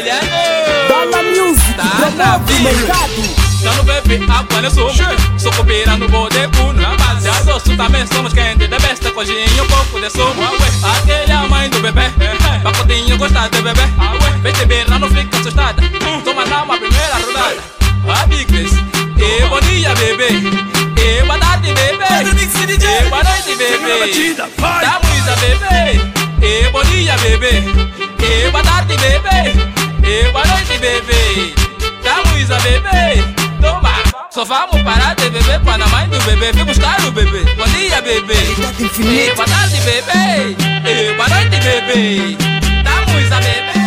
Dalla Music, promove o mercado. Já não bebe água, né, sou copeira no bodeco. Rapaziada, osso também somos quentes. De besta, coxinha, um pouco de sumo. Aquele é a mãe do bebê, pacotinho gosta de bebê. Vem te ver, não fica assustada. Toma na uma primeira rodada. A Bigles, e bom dia, bebê. E boa tarde, bebê. E boa noite, bebê. Estamos a bebê. E bom dia, bebê. E boa tarde, bebê. E boa noite, bebê. Estamos a bebê. Toma, só vamos parar de beber quando a mãe do bebê vem buscar o bebê. Bom dia, bebê. E boa tarde, bebê. E boa noite, bebê. Estamos a bebê.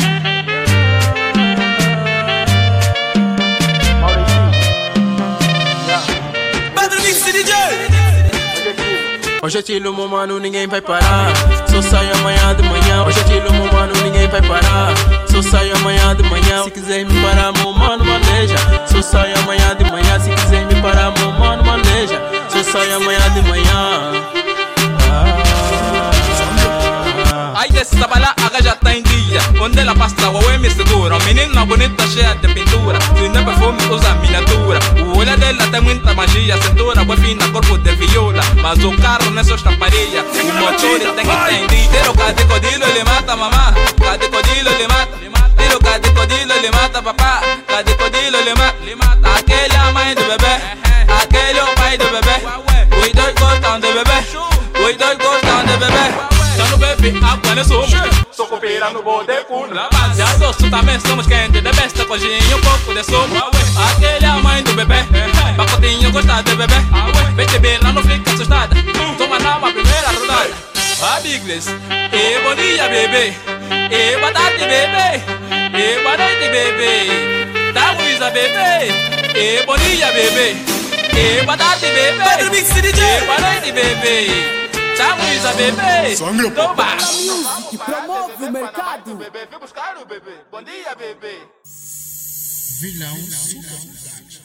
Hoje é estilo, meu mano, ninguém vai parar. Só saio amanhã de manhã. Hoje é estilo, meu mano, ninguém vai parar. Só saio amanhã de manhã. Se quiser me parar, meu mano, maneja. Só saio amanhã de manhã. Se quiser me parar, meu mano, maneja. Só saio amanhã de manhã. Ai, desse bala, a gaja tá em dia. Onde ela passa, o ué me segura. Menina bonita, cheia de pintura. Se não é perfume, usa miniatura. O olho dela tem muita magia. Cintura, ué fina, corpo de viola. Mas o carro não é só estamparia. O motor tem que ter em dia. Tiro cadê codilo, ele mata mamá. Cadê codilo, ele mata. Tiro cadê codilo, ele mata papá. Cadê codilo, ele mata. Aquele é a mãe do bebê. Aquele é o pai do bebê. Os dois gostam de bebê. Os dois gostam de bebê. Já não bebe água, né, sou copeira no bodeco. Rapaziada, osso também somos quentes. De besta, coxinha, um pouco de sumo. Aquele é a mãe do bebê, pacotinho gosta de bebê. Vem te ver, não fica assustada. Toma na uma primeira rodada. A Bigles, e bom dia, bebê. E boa tarde, bebê. E boa noite, bebê. Estamos a bebê. E bom dia, bebê. E boa tarde, bebê. E boa noite, bebê. Estamos a bebê. Toma. Music, promove o mercado. Vem buscar o bebê. Bom dia, bebê. Vilão Super.